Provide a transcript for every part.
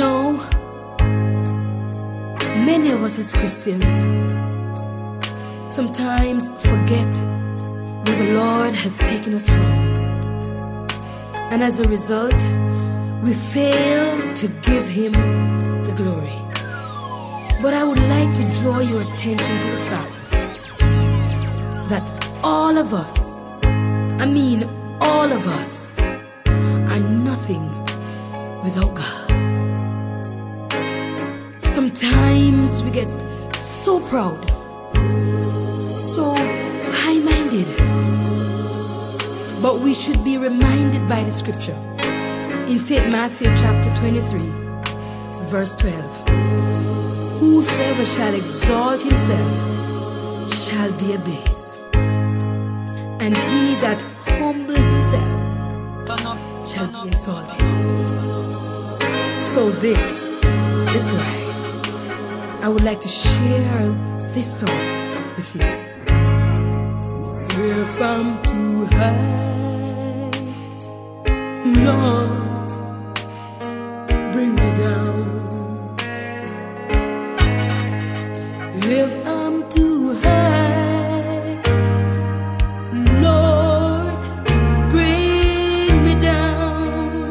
know, many of us as Christians sometimes forget where the Lord has taken us from. And as a result, we fail to give Him the glory. But I would like to draw your attention to the fact that all of us, I mean all of us, are nothing without God. Sometimes we get so proud, so high-minded, but we should be reminded by the scripture in St. Matthew chapter 23, verse 12. Whosoever shall exalt himself shall be abased, and he that humble himself shall be exalted. So this is why I would like to share this song with you. If I'm too high, Lord, bring me down. If I'm too high, Lord, bring me down.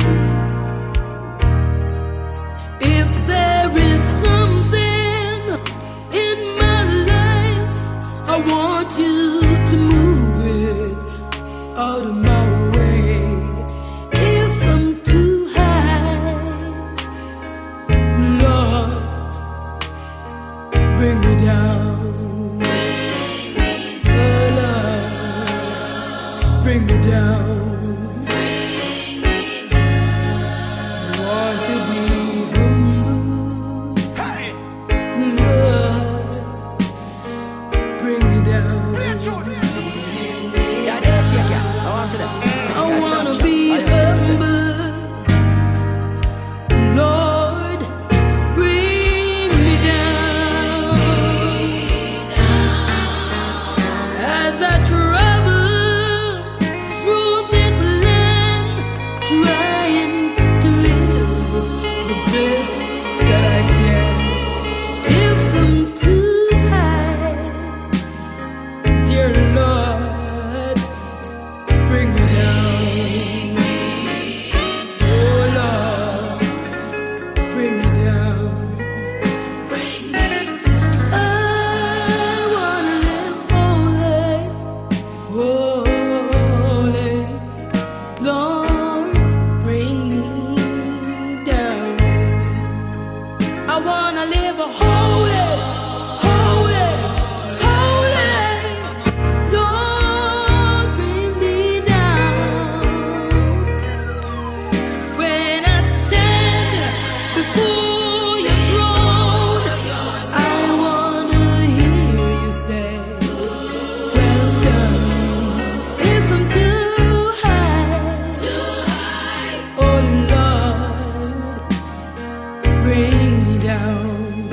If there is something in my life, I want you to move it out of my way. If I'm too high, Lord, bring me down. Bring me down. I want to be humble. Lord, bring me down. I want to be humble. Lord, bring me down. As I travel through this land, trying to live the best that I can. If I'm too high, dear Lord, bring me down. Oh Lord, bring me down. I wanna live holy, holy. Lord, bring me down. I wanna live a holy, holy, holy. Lord, bring me down. When I stand before your throne, I wanna hear you say, well done. If I'm too high, oh Lord, bring me down.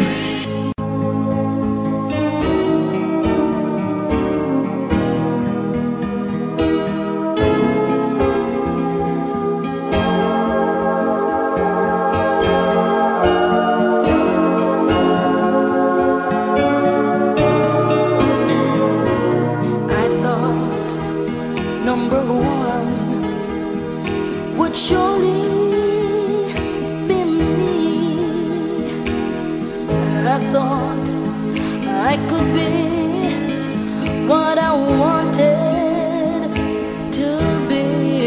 I thought number one would surely be me. I thought I could be what I wanted to be.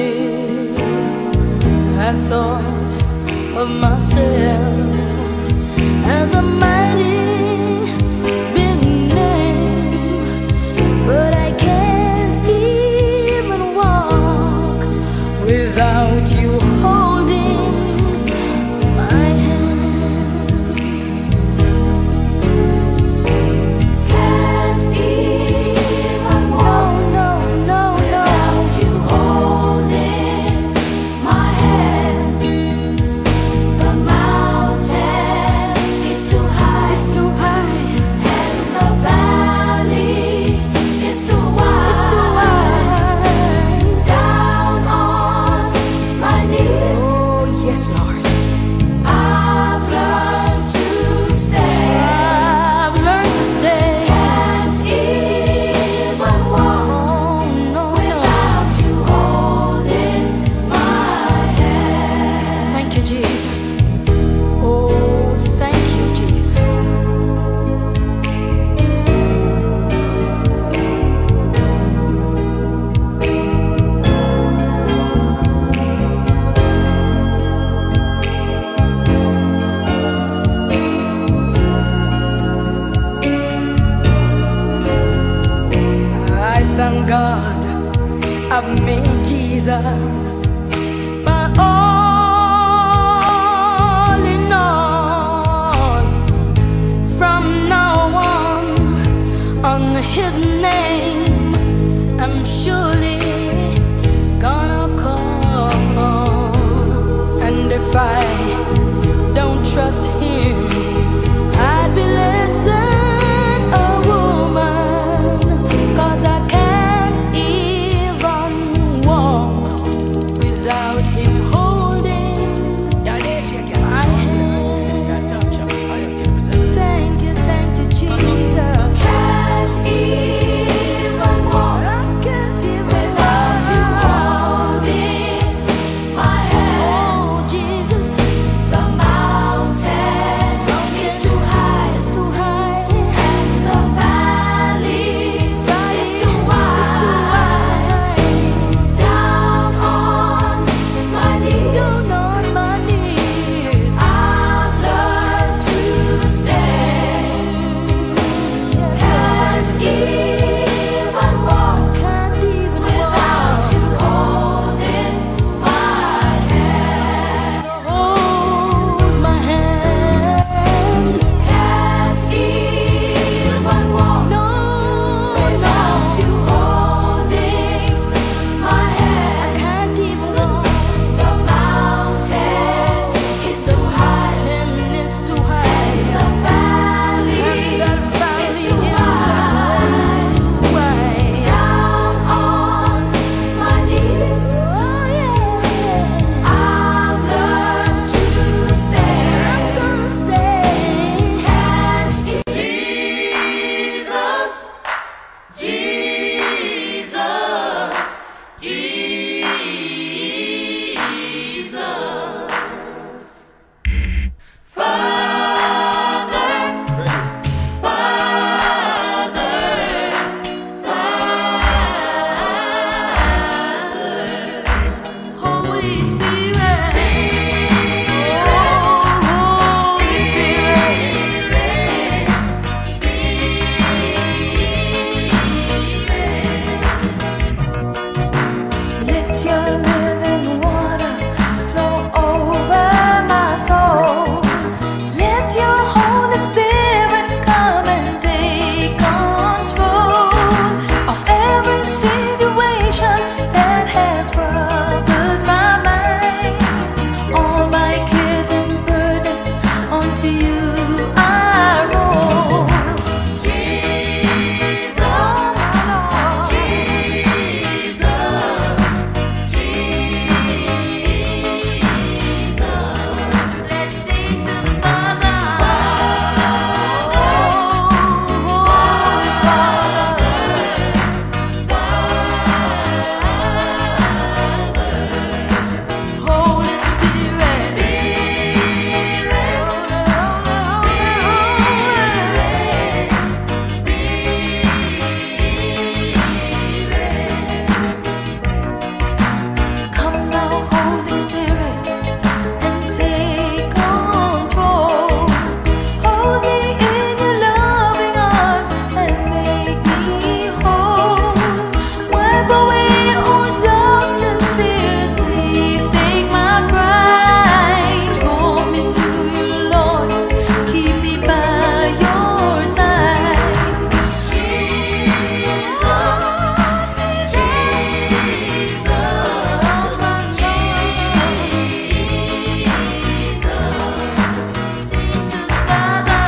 I thought of myself as a mighty big name, but I can't even walk without you holding my hand. Can't even walk, no, without you holding my hand. The mountain I've made Jesus my all in all. From now on His name I'm surely gonna call. And if I don't trust Him, I'd be less than a woman, 'cause I can't even walk without Him holding my hand. Thank you, Jesus. Can't even walk without You holding my hand. Oh, Jesus, the mountain is too high, and the valley is too wide. Down on my knees, I've learned to stand. Can't even walk without You holding my hand. So hold my hand. Can't even walk without You holding my hand. I can't even walk. The mountain is too high, and the valley is too wide. Down on my knees, I've learned to stand. Can't Holy Spirit, let Your living water flow over my soul. Let Your Holy Spirit come and take control of every situation that has troubled my mind. All my cares and burdens onto You I roll. Jesus, let's sing to the Father. Holy Spirit, come now, Holy Spirit, and take control. Hold me in Your loving arms and make me whole. Wipe away all doubts and fears. Please take my pride. Draw me to You, Lord. Keep me by Your side. Sing to the Father,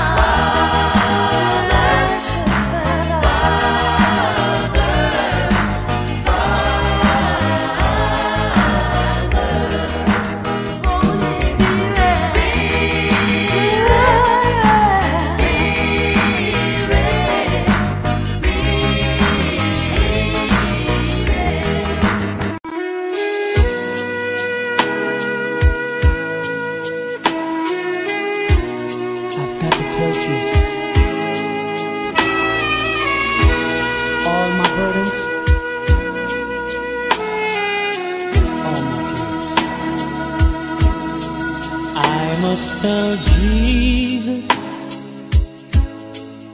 precious Holy I've got to tell Jesus all my burdens, all my cares. I must tell Jesus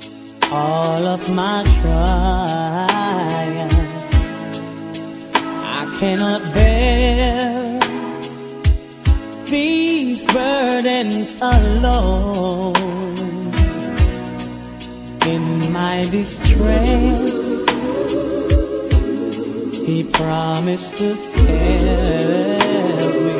all of my trials. cannot bear these burdens alone. In my distress, He promised to help me.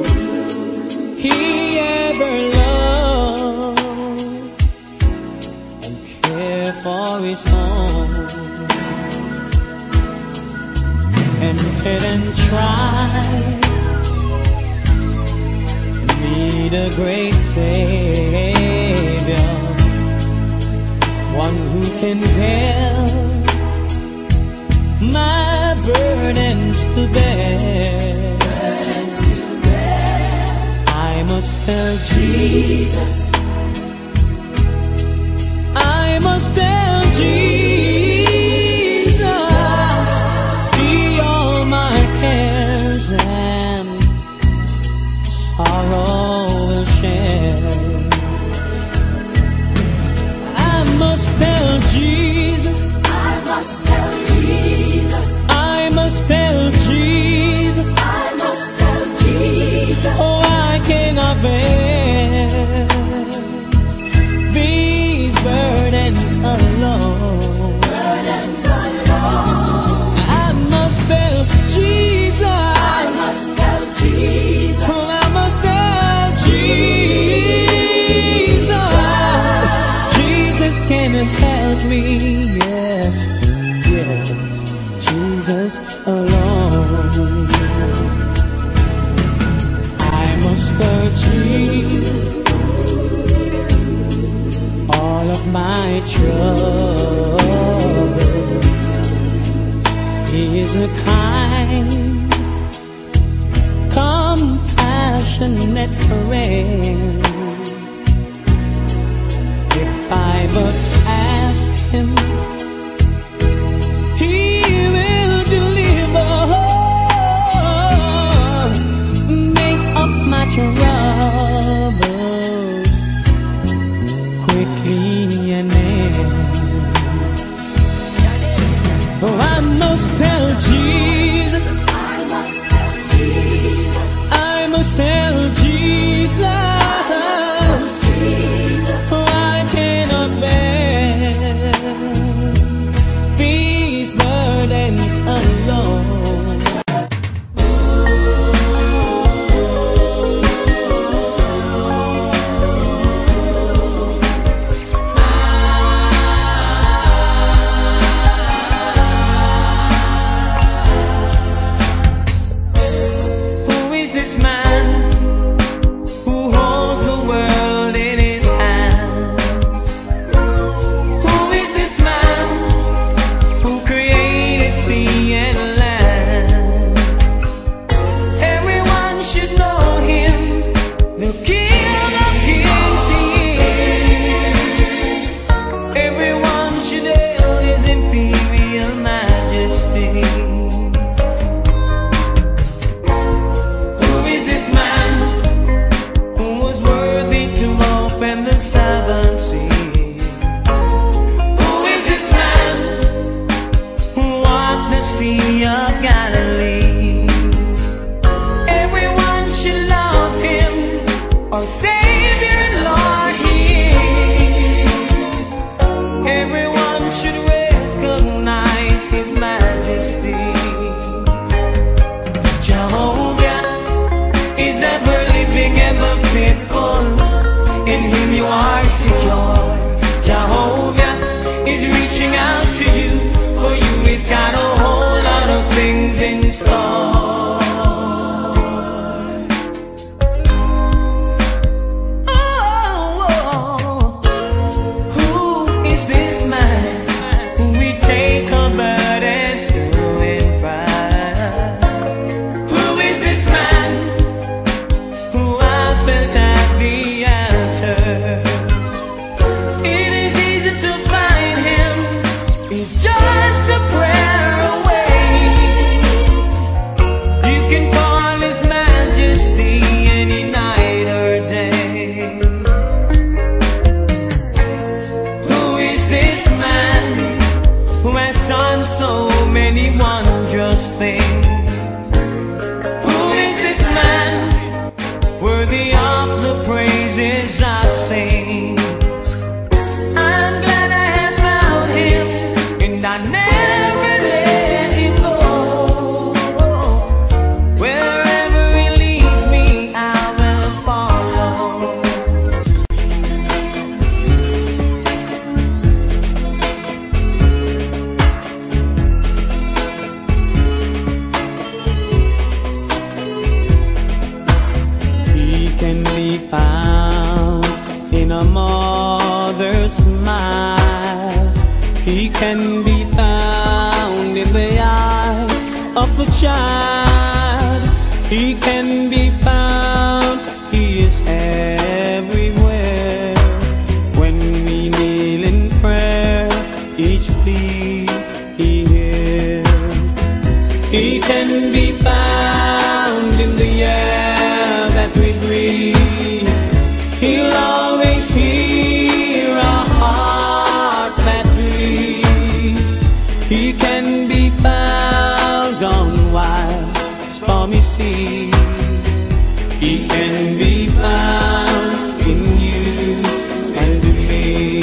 He ever loved and cared for His own. Tempted and tried, need a great Savior, one who can bear my burdens to bear. I must tell Jesus, I must tell Jesus, He all my cares and sorrow will share. I must tell Jesus, I must tell Jesus, I must tell Jesus, I must tell Jesus. oh, I cannot bear these burdens alone. Burdens alone. I must tell Jesus, I must tell Jesus, oh, I must tell Jesus, Jesus can help me, yes, yes, Jesus alone. I must tell Jesus all of my troubles. He is a kind, compassionate friend. If I but ask Him, He will deliver me of my troubles quickly and end. Oh, I must tell Jesus, I must tell Jesus, I must tell Jesus, Jesus. oh, I cannot bear these burdens alone. Who is this man who holds the world in his hands? Who is this man who created sea and land? Everyone should know Him, the King of Kings He is. Everyone should hail His imperial majesty. Who is this man who was worthy to open the seven seas? Who is this man who walked the Sea of Galilee? Everyone should love Him, our Savior and Lord He is. Everyone should recognize His majesty. Jehovah is ever living, ever faithful. In Him you are secure. Jehovah is reaching out to you. For you He's got a whole lot of things in store. Oh, who is this man who we take our burdens to in pride? Who is this man who I felt at the altar? It is easy to find Him, He's just a prayer away. You can call His majesty any night or day. Who is this man who has done so many wondrous things? He can be found in the eyes of a child. He can be found, He is everywhere. When we kneel in prayer, each plea He hears. He can be found in the air that we breathe. He'll always hear our heart that beats. He can be found on wild, stormy seas. He can be found in you and in me.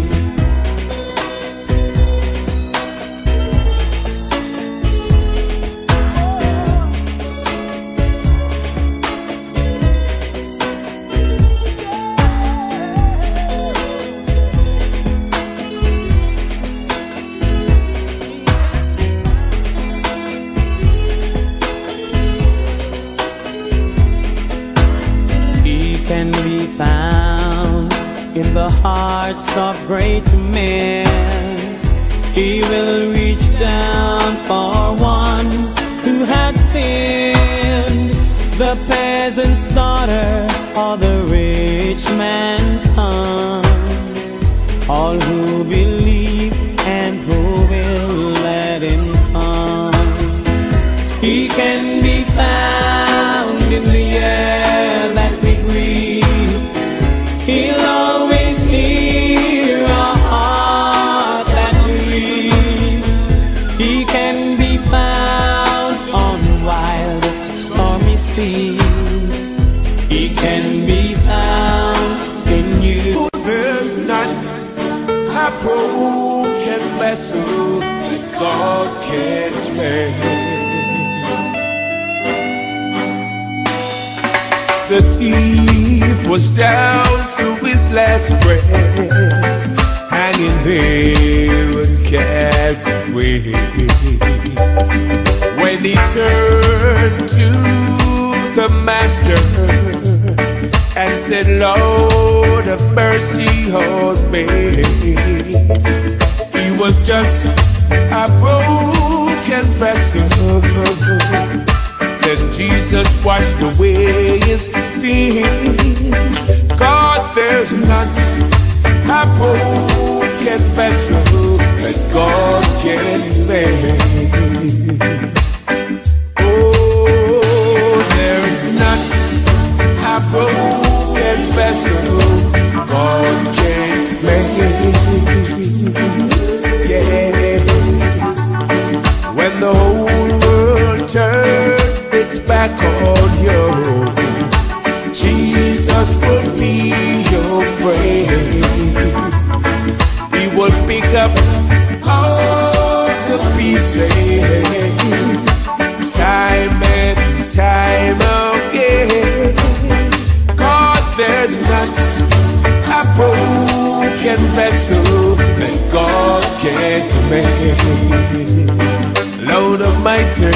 Can be found in the hearts of great men. He will reach down for one who had sinned, the peasant's daughter or the rich man's son. All who believe and who will let Him come. He can be found in the air that we breathe. He'll always hear our heart that beats. He can be found on wild, stormy seas. He can be found in you. There's not a broken vessel that God can't make. The thief was down to his last breath, hanging there and kept away. When he turned to the master and said, Lord, have mercy on me, he was just a broken vessel. Then Jesus washed away his sins, 'cause there's not a broken vessel that God can make. Oh, there's not a broken vessel God can't make. Yeah. When the whole world turns its back on you, Jesus will be your friend. He will pick up all the pieces, time and time again. 'Cause there's not a broken vessel that God can't make. Lord Almighty,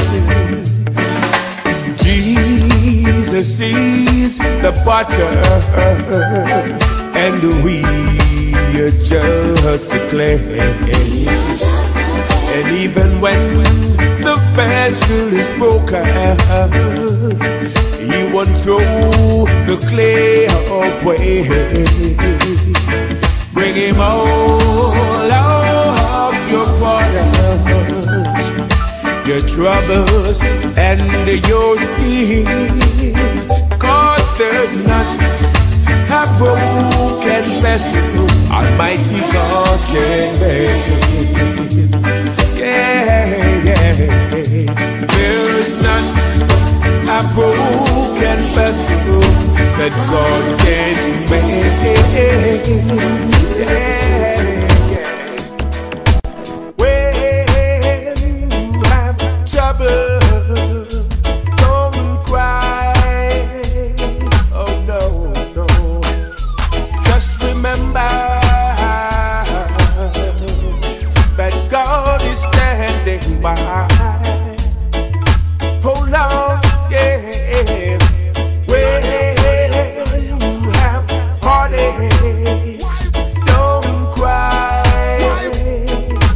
Jesus sees the potter, and we are just the clay. And even when the vessel is broken, He won't throw the clay away. Bring Him all of your burdens, your troubles and your sin, 'cause there's not a broken vessel Almighty God can make. Yeah, yeah. There's not a broken vessel that God can make. Yeah. Don't cry, oh no, no. Just remember that God is standing by. Hold on, yeah. When you have heartaches, don't cry.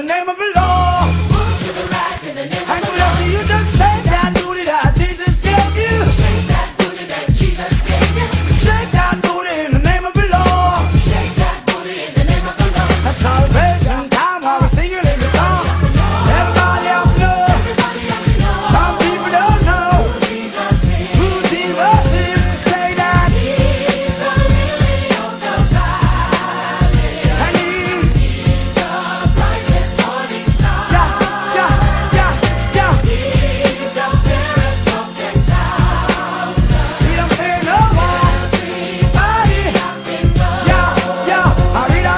name of the Lord. Move to the right in the name of the Lord. And when I see you just shake that booty that Jesus gave you. Shake that booty that Jesus gave you. Shake that booty in the name of the Lord. Shake that booty in the name of the Lord. A celebration time while we're singing in the song. Everybody out there. Some people don't know who Jesus is. Say that. He's the lily of the valley. And He's the brightest morning star. yeah. He's the fairest of 10,000. He don't fear no one. Body. Yeah. Rita.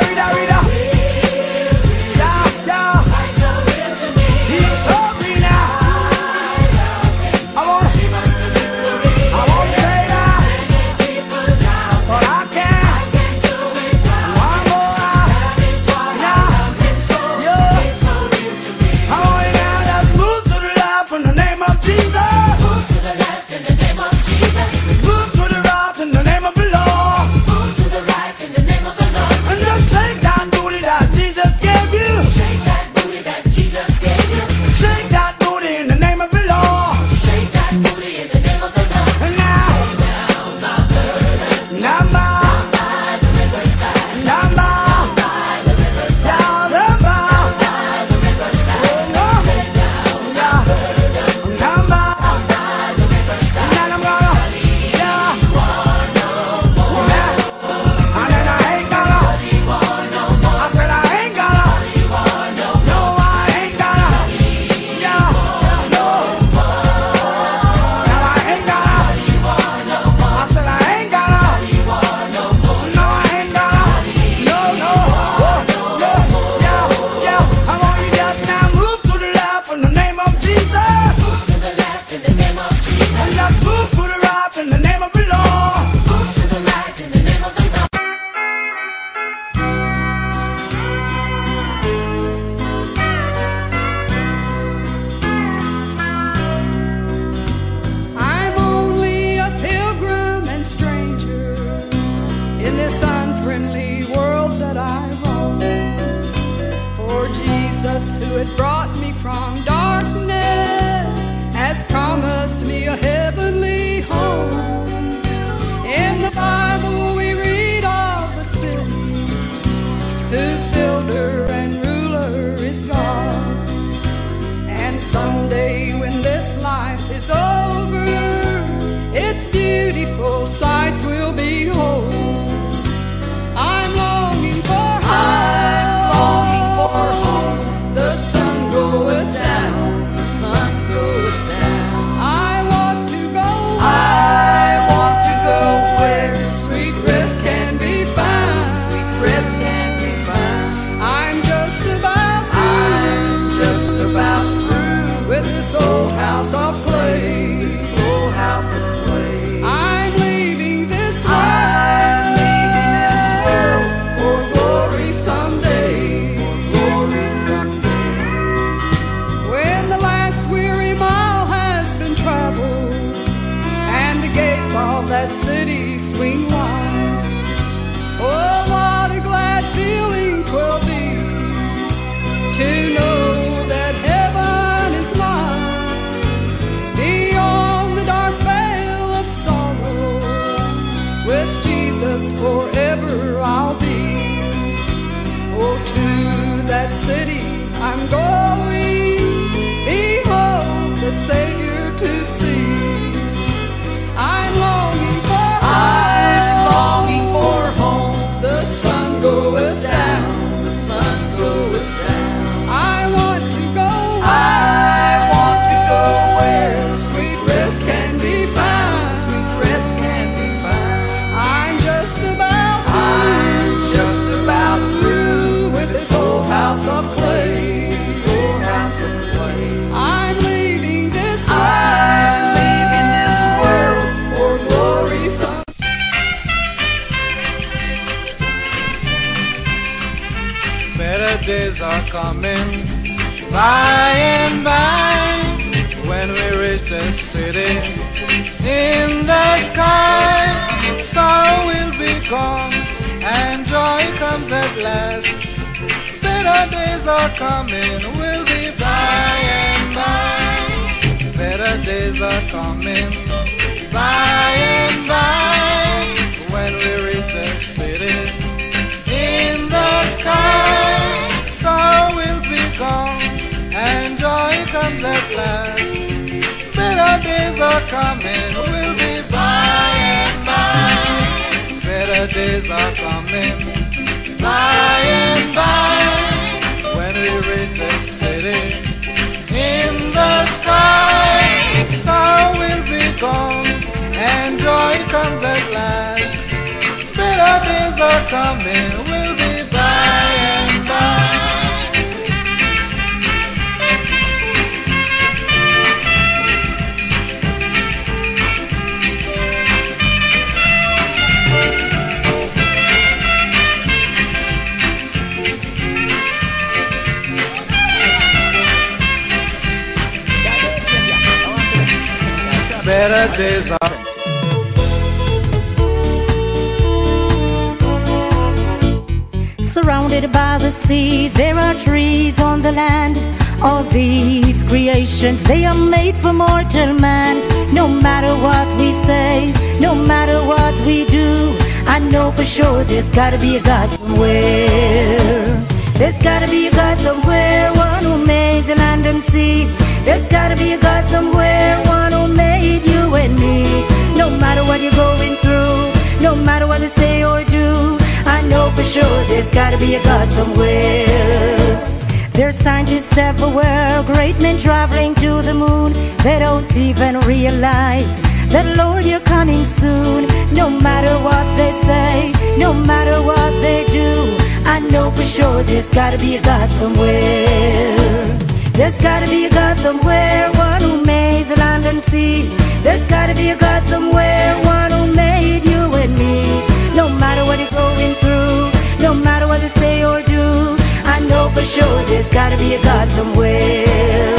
Yeah. So real to me. He's so green now. I wanna say that. People now But I can't. do it now. One more. That is why I love him so. Yeah. He's so real to me. I want you now. Let's move to the left in the name of Jesus. Move to the left in the name of Jesus. Move to the right in the name of the Lord. Move to the right in the name of the Lord. And just shake that booty that Jesus gave you. Shake that booty that Jesus gave you. Shake that booty in the name of the Lord. Shake that booty in the name of the Lord. And now, number, By the riverside. number, By the riverside. down the bar. By the riverside. Oh, no. Yeah. Number, By the riverside. and then I'm gonna, yeah. Yeah. And then I ain't gonna, I said I ain't gonna, no, I ain't gonna, yeah, no. Now I ain't gonna, I said I ain't gonna, no, I ain't gonna, no, yeah. I want you just now move to the left in the name of Jesus. Move to the left in the name of Jesus. And just move to the right in the name of the Lord. Move to the right in the name of the Lord. I'm only a pilgrim and stranger in this unfriendly world that I roam. For Jesus, who has brought me from darkness, has promised me a heavenly home. In the Bible we read of the city whose builder and ruler is God. And someday when this life is over, its beautiful sights will behold. I'm longing for home. The sun goeth down. The sun goeth down. I want to go where sweet rest can be found. Sweet rest can be found. I'm just about through with this old house of clay. This old house of clay. I'm leaving this world for glory someday. When the last weary mile has been traveled and the gates of that city swing wide, oh, what a glad feeling 'twill be to know that heaven is mine. Beyond the dark veil of sorrow, with Jesus forever I'll be. Oh, to that city I'm going, behold the Savior to see. I'm longing for home. The sun goeth down. The sun goeth down. I want to go where sweet rest can be found. Sweet rest can be found. I'm just about through with this old house of clay. This old house of clay. I'm leaving this world for glory someday. Better days are coming by and by when we reach the city in the sky. Sorrow will be gone and joy comes at last. Better days are coming, will be by and by. Better days are coming, by and by. When we reach the city in the sky, sorrow will be gone and joy comes at last. Better days are coming, will be by and by. Better days are coming, by and by. When we reach the city in the sky, sorrow will be gone and joy comes at last. Better days are coming, will be by and by. Better days are surrounded by the sea, there are trees on the land. All these creations, they are made for mortal man. No matter what we say, no matter what we do, I know for sure there's gotta be a God somewhere. There's gotta be a God somewhere, one who made the land and sea. There's gotta be a God somewhere, one who made you and me. No matter what you're going through, no matter what they say or do, I know for sure there's gotta be a God somewhere. There's scientists everywhere, great men traveling to the moon. They don't even realize that, Lord, you're coming soon. No matter what they say, no matter what they do, I know for sure there's gotta be a God somewhere. There's gotta be a God somewhere, one who made the land and sea. There's gotta be a God somewhere, one who made you and me. No matter what you're going through, no matter what they say or do, I know for sure there's gotta be a God somewhere.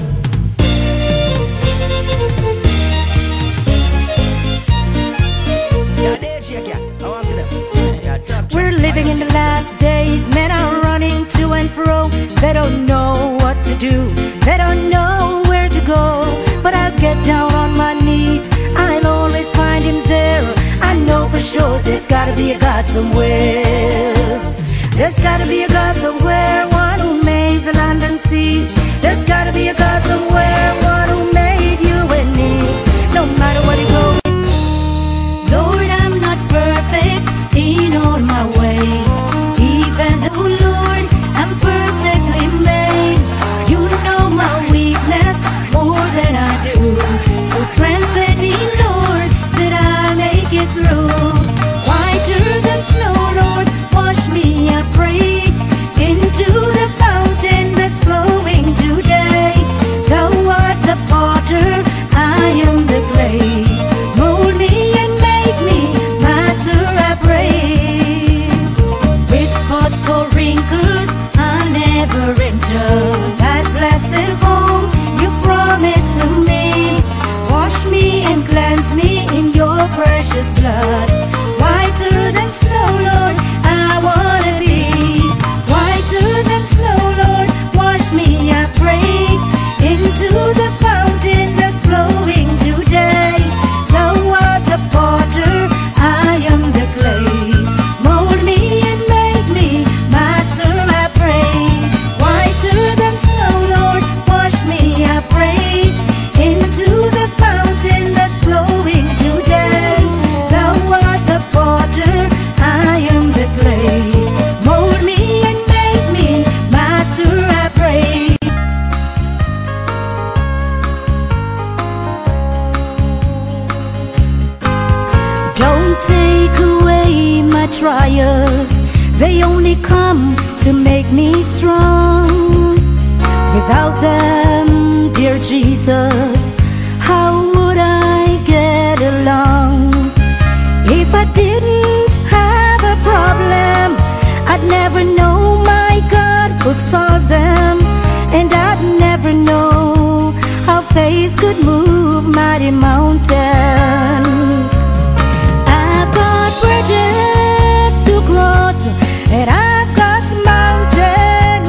We're living in the last days, men are running to and fro. They don't know what to do, they don't know where to go. But I'll get down on my knees, I'll always find him there. I know for sure there's gotta be a God somewhere. There's gotta be a God somewhere, one who made the land and sea. There's gotta be a God somewhere, one who made you and me. No matter what you go, Lord, I'm not perfect in all my ways. Even though, Lord, I'm perfectly made, you know my weakness more than I do. So strengthen me, Lord, that I make it through. Whiter than snow, Lord, wash me, I pray, into the fountain that's flowing today. Thou art the potter, I am the clay. Mold me and make me, Master, I pray. With spots or wrinkles, I'll never enter that blessed home you promised to me. Wash me and cleanse me in your precious blood. Whiter than snow, Lord, I wanna be. Whiter than snow, Lord, wash me, I pray, into the fountain that's flowing today. Thou art the potter, I am the clay. Mold me and make me, Master, I pray. Whiter than snow, Lord, wash me, I pray, into the fountain that's flowing today. Thou art the potter, I am the clay. Mold me and make me, Master, I pray. Don't take away my trials, they only come to make me strong. Without them, dear Jesus, how would I get along? If I didn't have a problem, I'd never know my God could solve them. And I'd never know how faith could move mighty mountains. I've got bridges to cross, and I've got mountains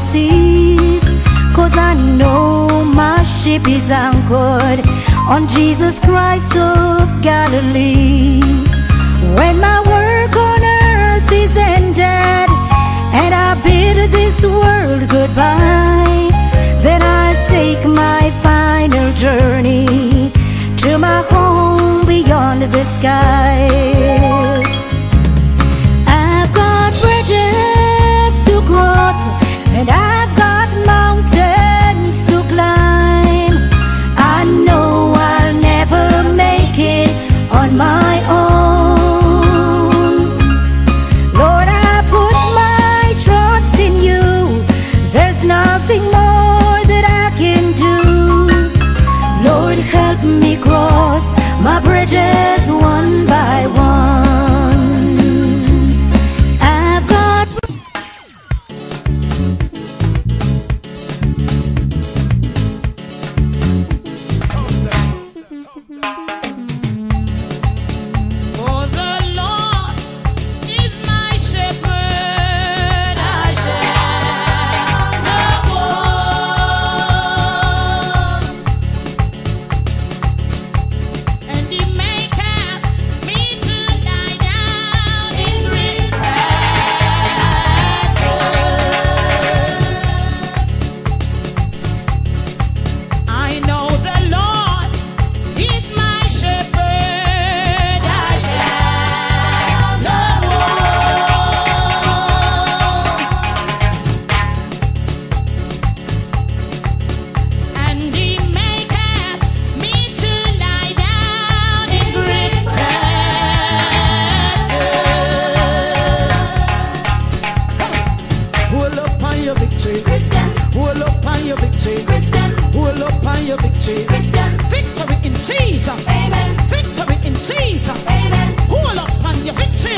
seas, 'cause I know my ship is anchored on Jesus Christ of Galilee. When my work on earth is ended and I bid this world goodbye, then I take my final journey to my home beyond the skies. I've got bridges to cross and I've got mountains to climb. I know I'll never make it on my own. Lord, I put my trust in you. There's nothing more that I can do. Lord, help me cross my bridges one by one. I've got For the Lord is my shepherd, I shall not want. And He maketh me to lie down in green pastures. I know the Lord is my shepherd, I shall not want. And He maketh me to lie down in green pastures. Hold up on your victory. Hold up on your victory. Hold up on your victory. Victory in Jesus. Victory in Jesus. Hold up on your victory.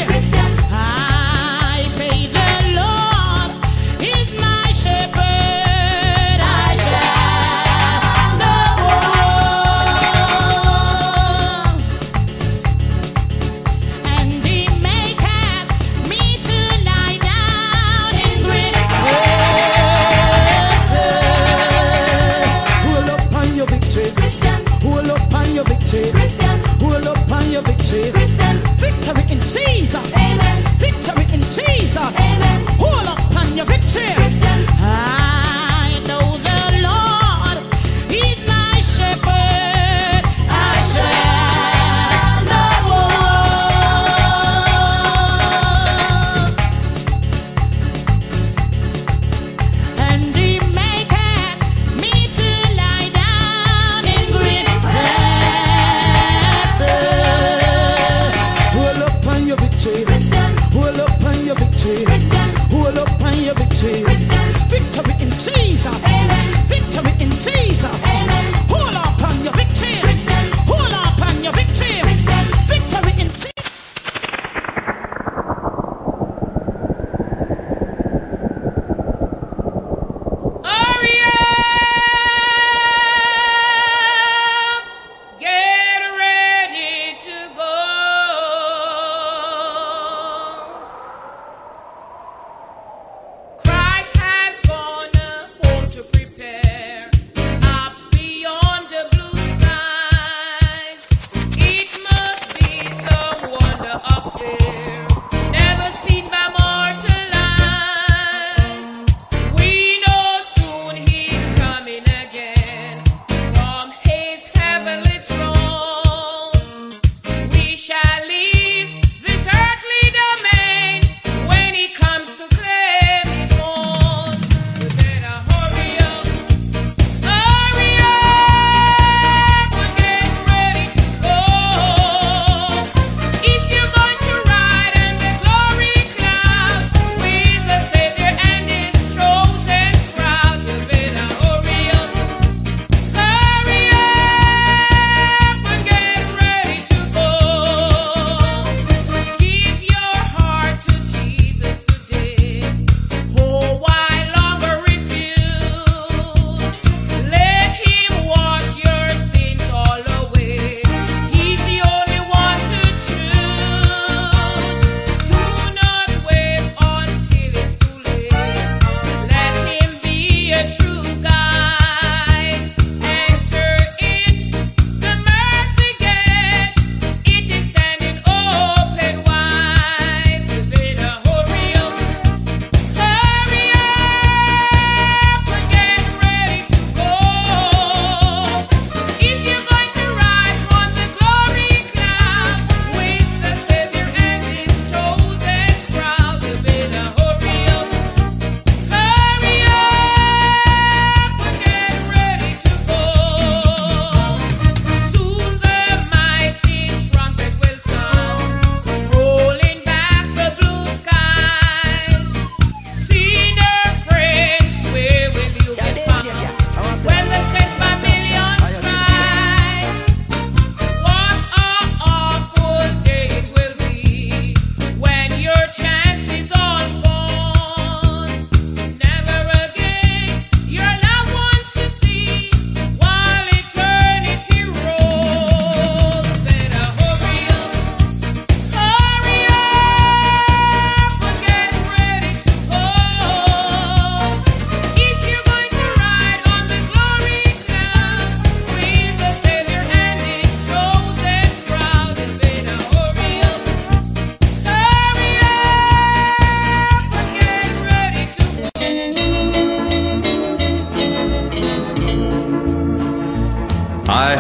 I say the Lord is my shepherd, I shall not want. And He maketh me to lie down in green pastures. Hold up on your victory. Hold up on your victory. Hold up on your victory. Victory in Jesus.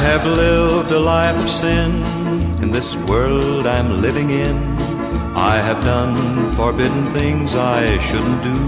have lived a life of sin in this world I'm living in. I have done forbidden things I shouldn't do.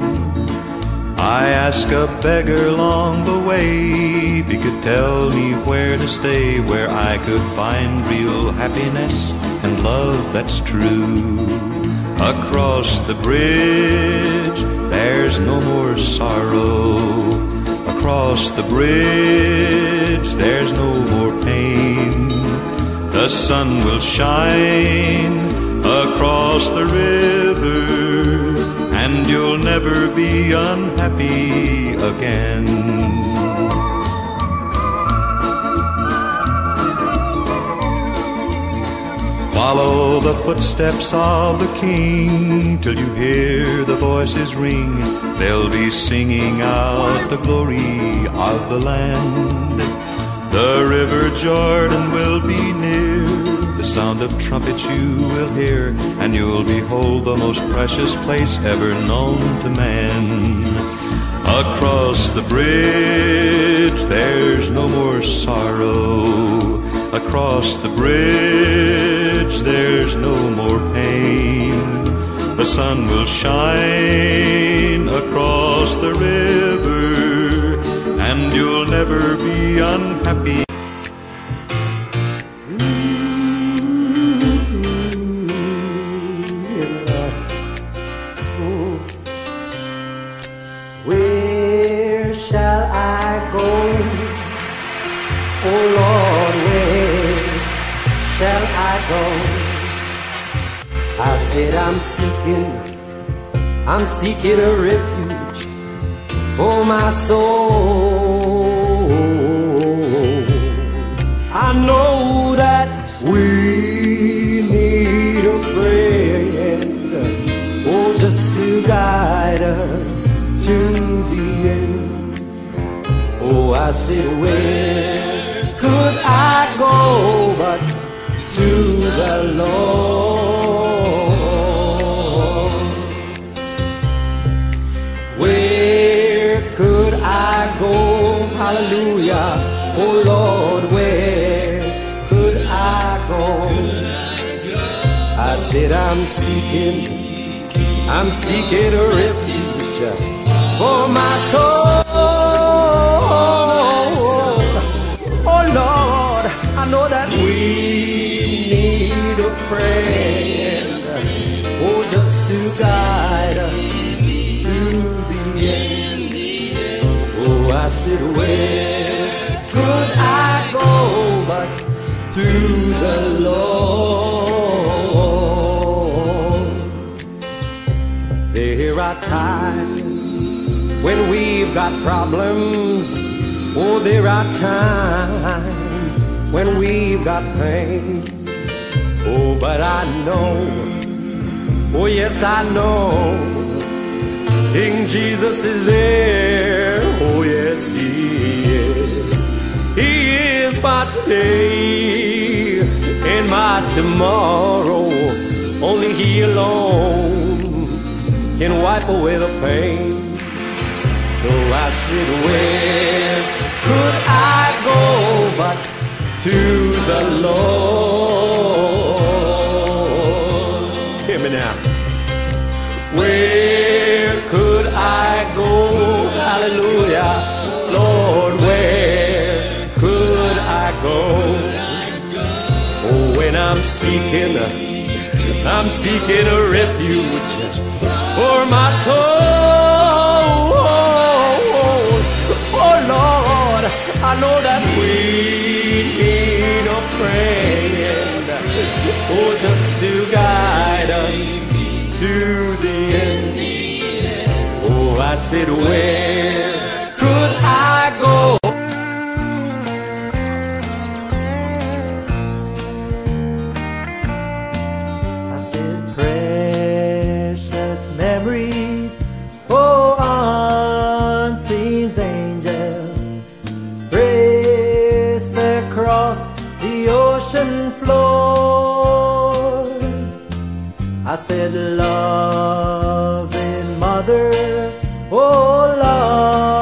I asked a beggar along the way if he could tell me where to stay, where I could find real happiness and love that's true. Across the bridge, there's no more sorrow. Across the bridge, there's no more pain. The sun will shine across the river, and you'll never be unhappy again. Follow the footsteps of the King till you hear the voices ring. They'll be singing out the glory of the land. The river Jordan will be near. The sound of trumpets you will hear, and you'll behold the most precious place ever known to man. Across the bridge, there's no more sorrow. Across the bridge, there's no more pain. The sun will shine across the river, and you'll never be unhappy. Where shall I go? Oh Lord, where shall I go? I said I'm seeking a refuge for my soul. I know that we need a friend, oh, just to guide us to the end. Oh, I said, where could I go but to the Lord? Where could I go? Hallelujah. Oh Lord, where could I go? I said, I'm seeking a refuge for my soul. Oh Lord, I know that we need a friend, oh, just to guide us to the end. Oh, I said, where could I go but to the Lord? There are times when we've got problems. Oh, there are times when we've got pain. Oh, but I know, oh yes I know, King Jesus is there. Oh yes He is. He is my today and my tomorrow. Only He alone can wipe away the pain. So I said, where could I go but to the Lord? Hear me now. Where could I go? Hallelujah. Lord, where could I go? Oh, when I'm seeking a refuge for my soul. Oh Lord, I know that we need a friend, oh, just to guide us to the end. Oh, I said, where could I go? I said, precious memories, oh, unseen angel, race across the ocean floor. I said, loving mother, oh, love.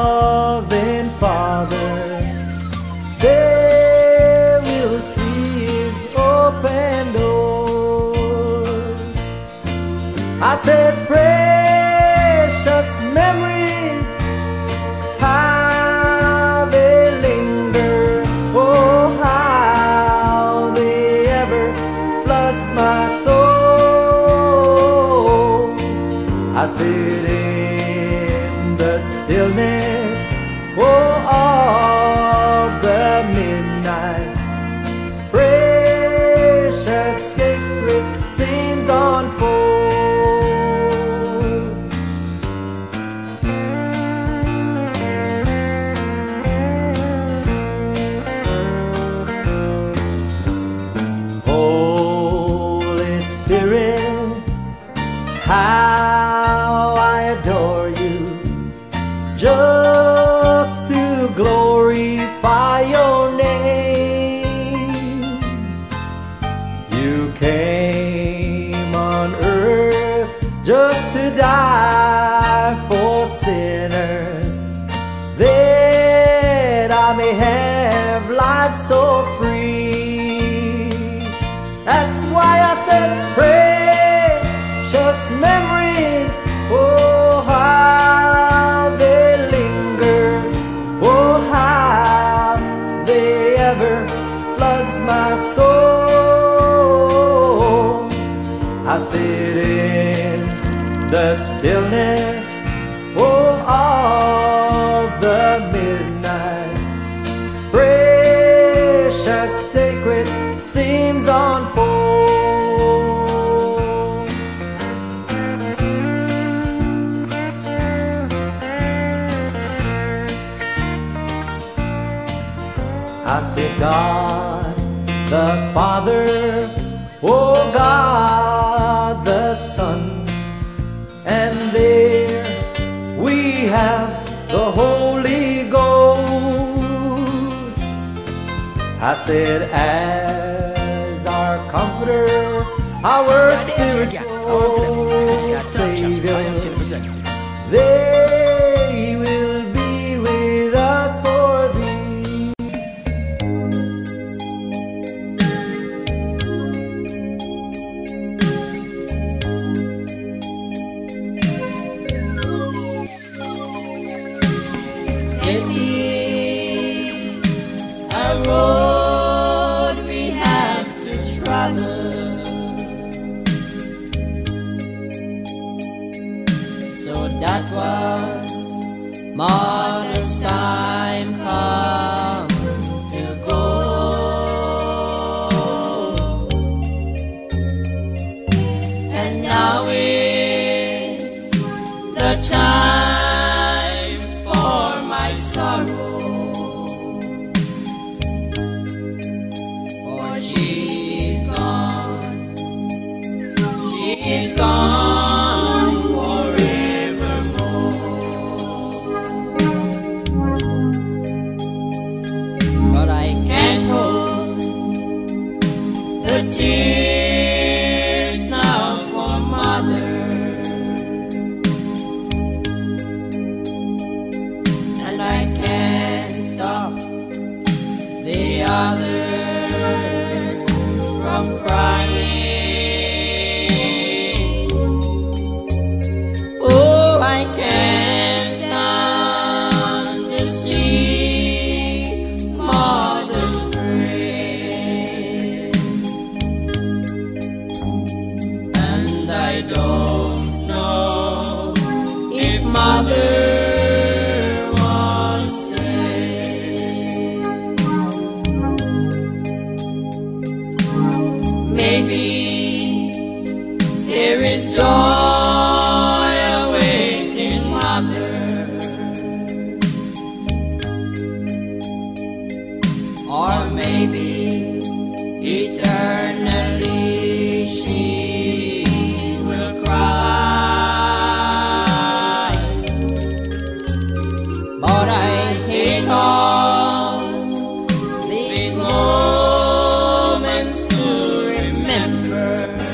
stillness, oh, of the midnight, precious sacred seems unfold. Holy Spirit, how I adore you, just to glorify your name. You came on earth just to die for sinners, that I may have life so free. That's why I said precious memories, oh how they linger, oh how they ever floods my soul. I sit in the stillness, oh of the midnight, precious sacred seems unfold. I say God the Father, oh God the Son, and there we have the Holy Ghost. I said as our Comforter, our spiritual Savior, they will be with us for thee. It is a road we have to travel, so that was Mother's time come to go, and now is the time for my sorrow, for she is gone forevermore. But I can't hold the tears now for Mother, and I can't stop the others from crying. Oh, I can't stand to see Mother's grave, and I don't know if Mother was saved. Maybe there is joy awaiting Mother, or maybe eternally she will cry. But I hate all these moments to remember.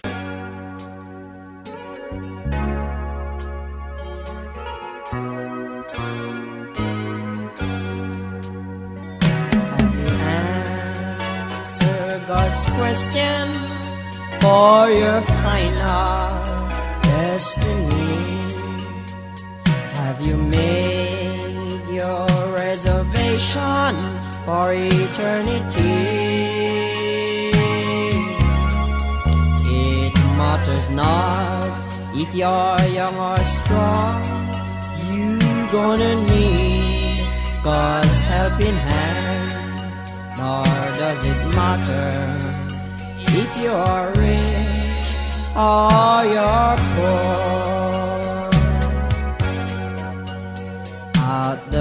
Have you answered God's question for your final destiny? Have you made your reservation for eternity? It matters not if you're young or strong, you gonna need God's helping hand. Nor does it matter if you're rich or you're poor. At the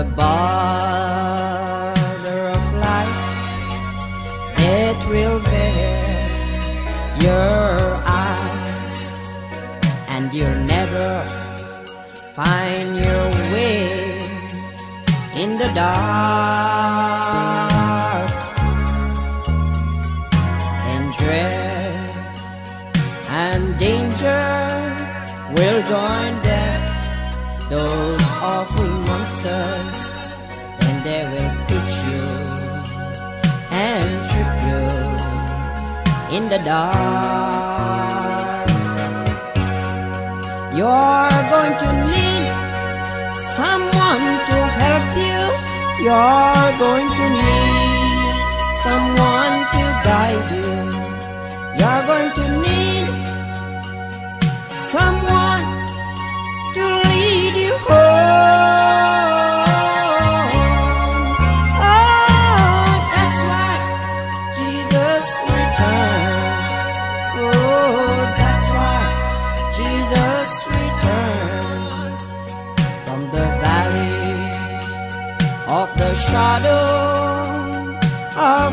border of life, it will veil your eyes, and you'll never find your way in the dark. And dread and danger will join death, those awful monsters, and they will pitch you and trip you in the dark. You're going to need someone to help you. You're going to need someone to guide you. You're going to need someone to lead you home. Oh, that's why Jesus returned. Oh, that's why Jesus returned from the valley of the shadow of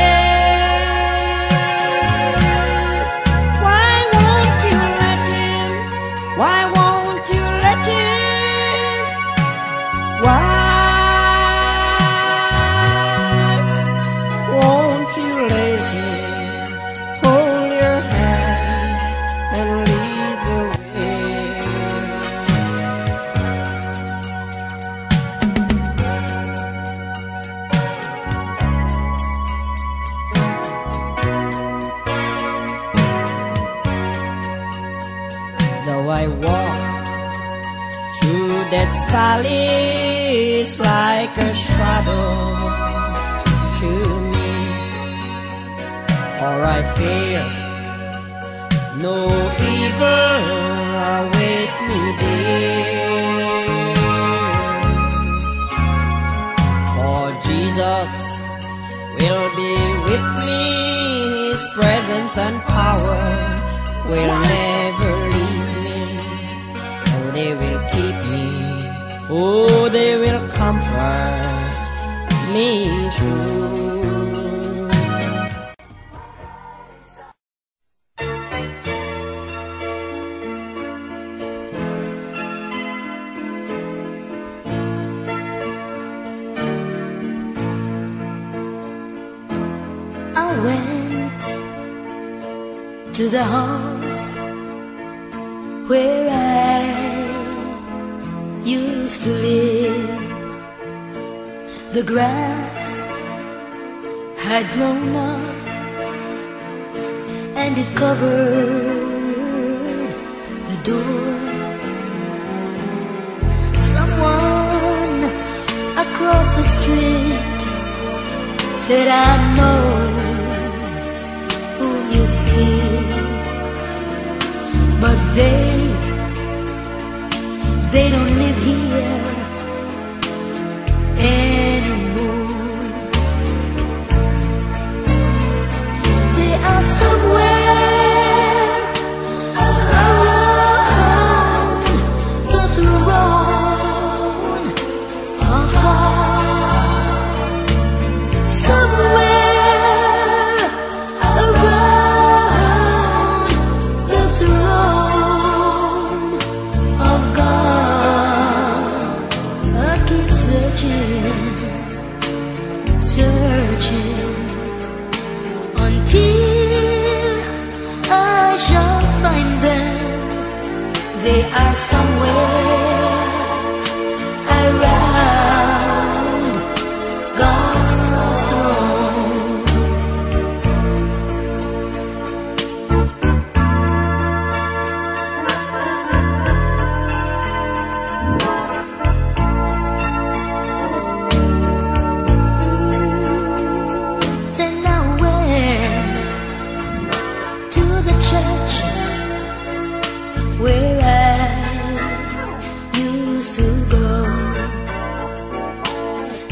death. Why won't you let him? Why won't you let him? Why won't you let him hold your hand and lead the way? Though I walk through death's valley, it's like a shadow to me, for I fear no evil awaits me there. For Jesus will be with me, His presence and power will never leave me. Oh, they will keep me. Oh, they will comfort me through. I went to the house where I used to live. The grass had grown up and it covered the door. Someone across the street said, I know who you see, but they don't live here anymore. They are somewhere around the throne of God. Somewhere around the throne.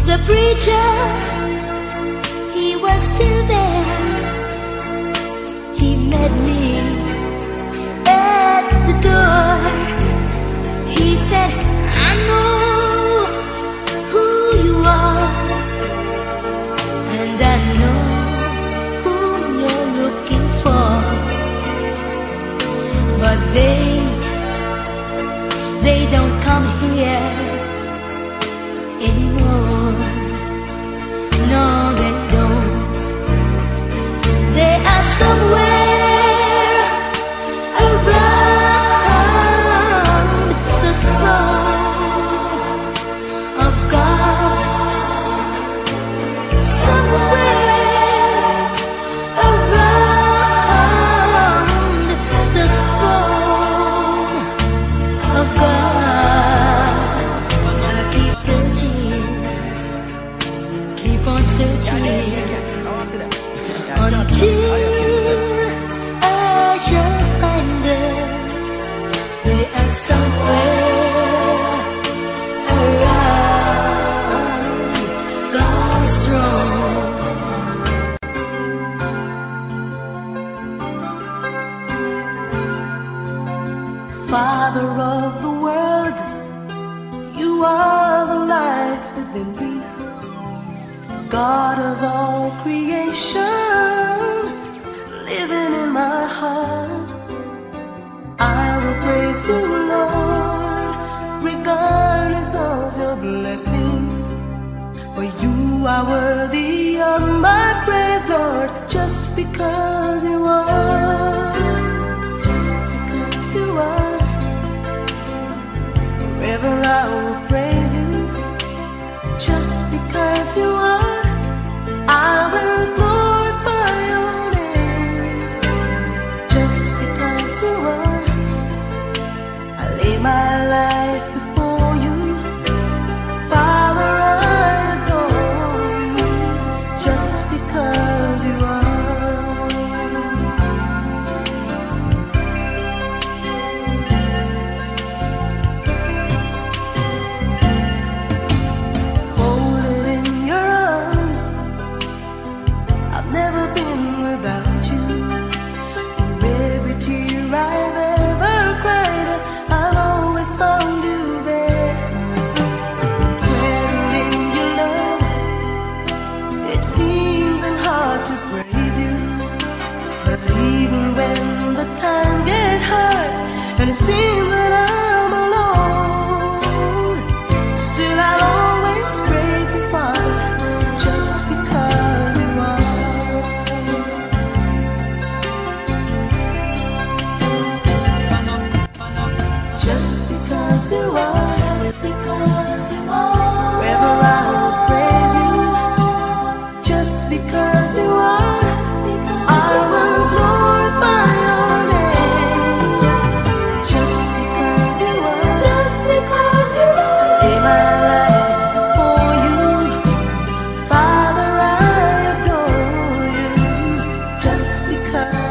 The preacher, he was still there. He met me at the door. He said, I know who you are, and I know who you're looking for. But they don't come here anymore. No, they don't. They are somewhere around the throne of God. Somewhere around the throne of God. I keep searching, keep on searching until I shall find them. They are somewhere around God's throne. Father of the world, you are the light within me. God of all creation, living in my heart. I will praise you, Lord, regardless of your blessing. For you are worthy of my praise, Lord, just because you are. Just because you are. Forever I will praise you, just because you are. I will glorify your name, just because you are. I lay my life before you, Father, I adore you, just because you are. Folded in your arms, I've never been without you. In every tear I've ever cried, I've always found you there. Dwelling in your love, it seems hard to praise you. But even when the times get hard and it seems that I'm alone, still I'll always praise you, Father, just because you are. Just because you are. Just because you are. Wherever I will praise you, just because you are. I will glorify your name, just because you are. Just because you are. Lay my life before you, Father, I adore you, just because.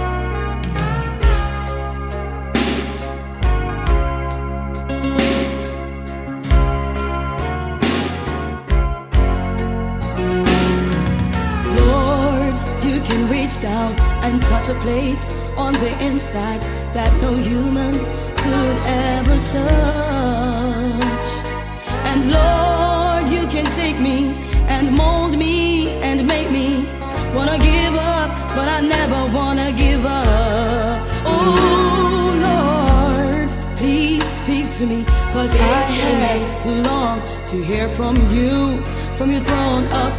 Lord, you can reach down and touch a place on the inside that no human could ever touch. And Lord, you can take me and mold me and make me wanna give up, but I never wanna give up. Oh Lord, please speak to me, 'cause I long to hear from you, from your throne up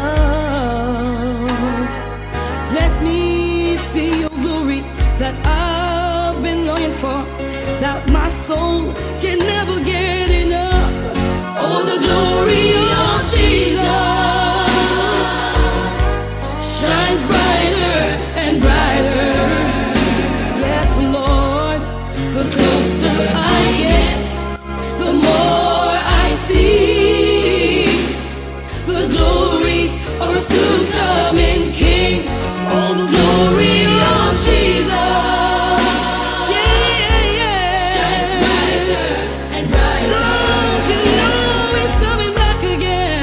above. Let me see your glory that I've been longing for, that my soul can never get enough. Oh, the glory of Jesus shines brighter and brighter. Yes, Lord, the closer I get, the more I see the glory of a soon coming King. All the glory of Jesus, shines brighter and brighter. Don't you know He's coming back again?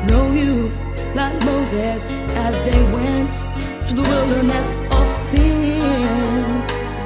know you like Moses as they went through the wilderness of sin.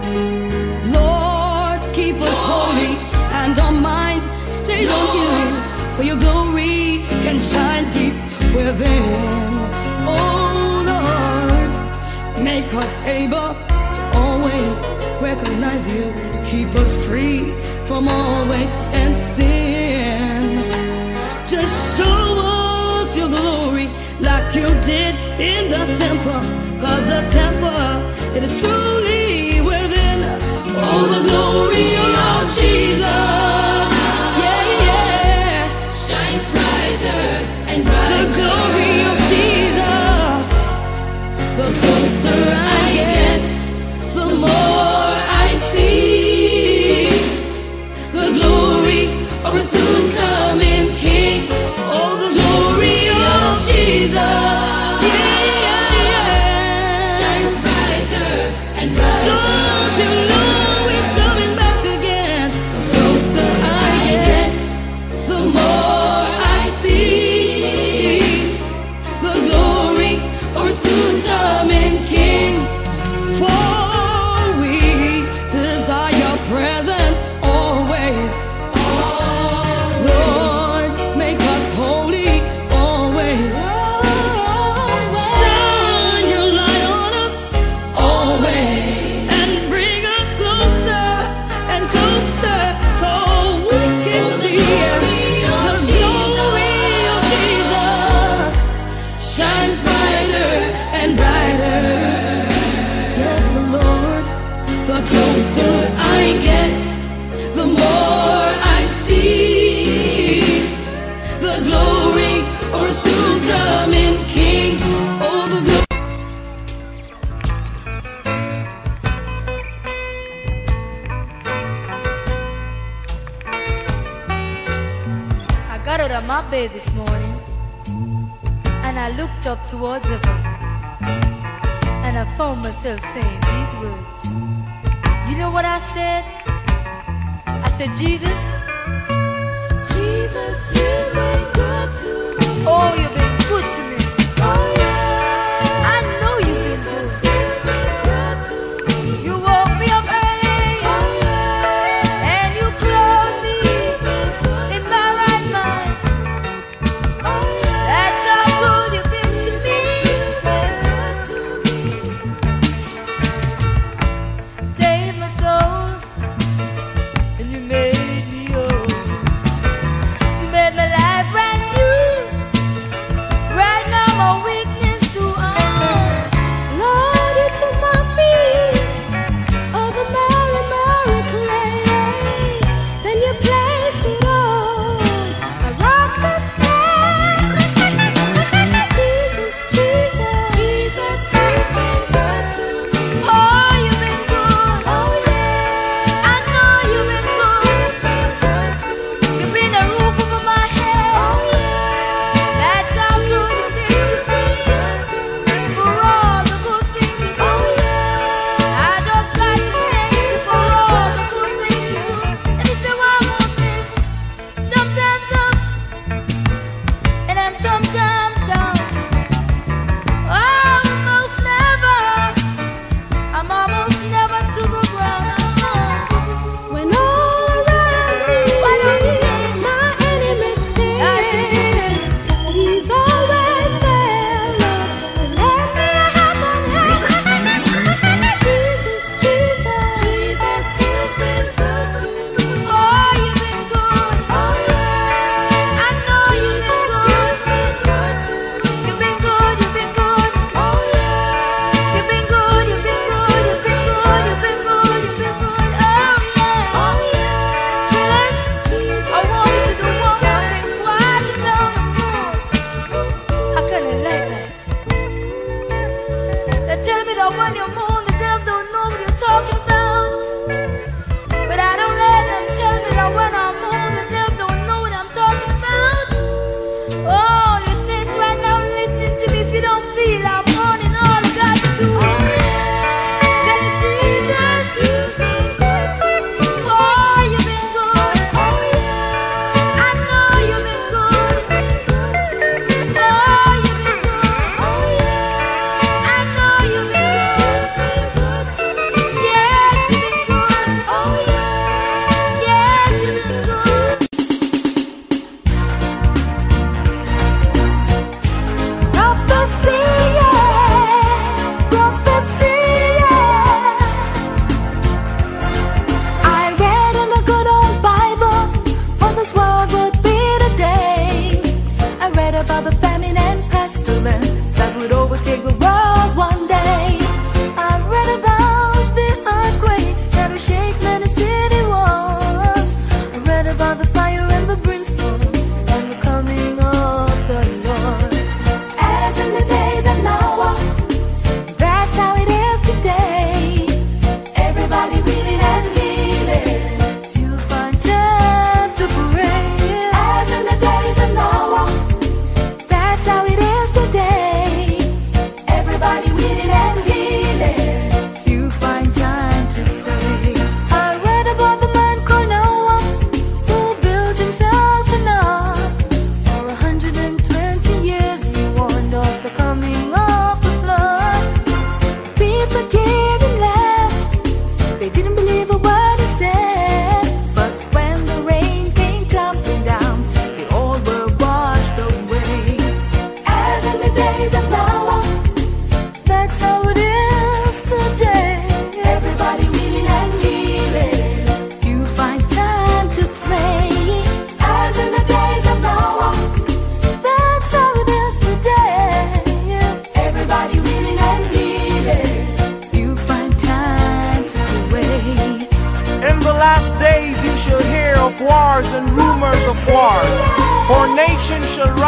Lord, keep us holy and our mind stayed on you, so your glory can shine deep within. Oh Lord, make us able to always recognize you. Keep us free from all weights and sin. Just show us your glory like you did in the temple, 'cause the temple, it is truly within. Oh, the glory of Jesus, yeah, yeah, shines brighter and brighter. The glory of Jesus, the closer I get, the more I see the glory of a soon coming King. Oh, the glory of Jesus, yeah, yeah, yeah, shines brighter and brighter. Don't you know He's coming back again? The closer I get, the more I see the glory of a soon coming King. For we desire your presence always. Lord, make us holy always. Shine your light on us always, and bring us closer and closer, so we can see the glory of Jesus shines brighter and brighter. Yes, Lord, the closer I get, the more I see the glory of a soon coming King. Oh, the glory. I got out of my bed this morning and I looked up towards heaven and I found myself saying these words. You know what I said? I said, Jesus, Jesus, you've been good to me. Oh, you've been good to me. Oh, yeah. I know you've been good. You've been good to me. You woke me up early. Oh, yeah. And you clothed me in my right mind. Oh, yeah. That's how good you've been to me. You've been good to me. Save my soul, and you made me whole. You made my life brand new.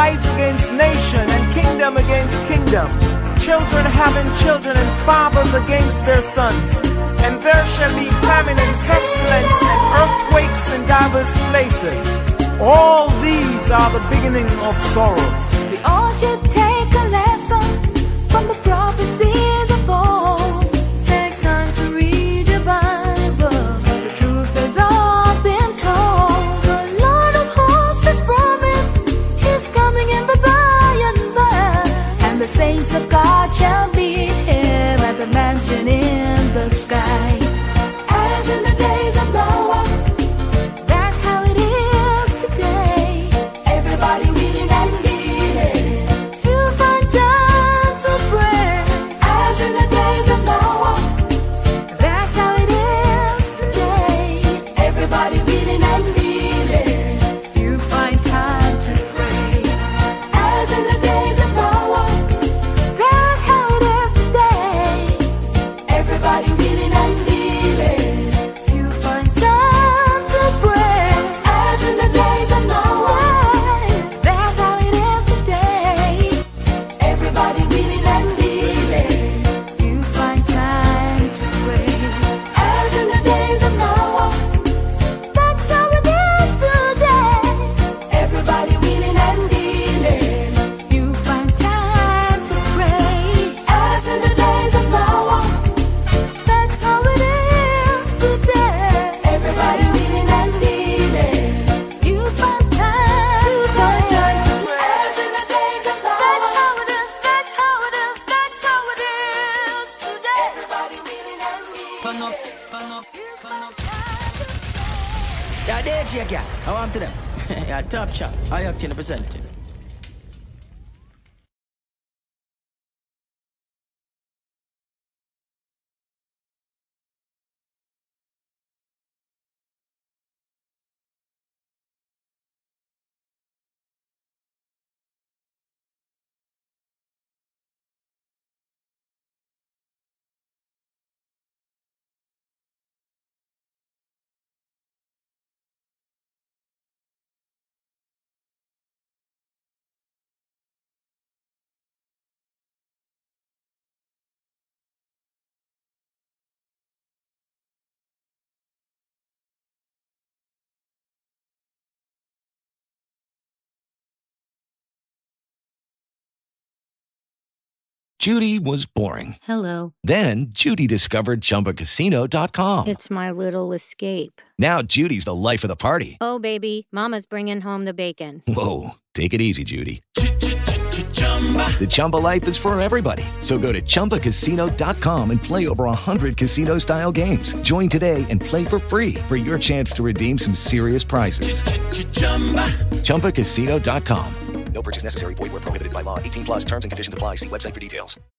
rise against nation and kingdom against kingdom, children having children and fathers against their sons. And there shall be famine and pestilence and earthquakes in diverse places. All these are the beginning of sorrows. We all should take a lesson from the prophecies of old. Take time to read your Bible. The truth has all been told. The Lord of hosts has promised He's coming in the by and by. And the saints of God shall meet Him at the mansion in the sky. As in the days of Noah, that's how it is today. Everybody reading and reading. You find time to pray. As in the days of Noah, that's how it is today. Everybody reading and reading. You find time to pray. As in the days of Noah, that's how it is today. Everybody reading and reading. You find time to pray. As in the days of Noah, that's how it is today. Everybody reading and reading. You find time to pray. As in the days of Noah, that's how it is today. Everybody reading and reading. You find time to pray. As in the days of Noah, that's how it is today. Everybody reading and reading. You find time to pray. As in the days of Noah, that's how it is. That's how it is today. Everybody reading and reading. Turn up. Yeah, there you go. I want to them. Yeah, top shot. I have 10%. Judy was boring. Hello. Then Judy discovered ChumbaCasino.com. It's my little escape. Now Judy's the life of the party. Oh, baby, mama's bringing home the bacon. Whoa, take it easy, Judy. The Chumba life is for everybody. So go to ChumbaCasino.com and play over 100 casino-style games. Join today and play for free for your chance to redeem some serious prizes. ChumbaCasino.com. No purchase necessary. Void where prohibited by law. 18 plus terms and conditions apply. See website for details.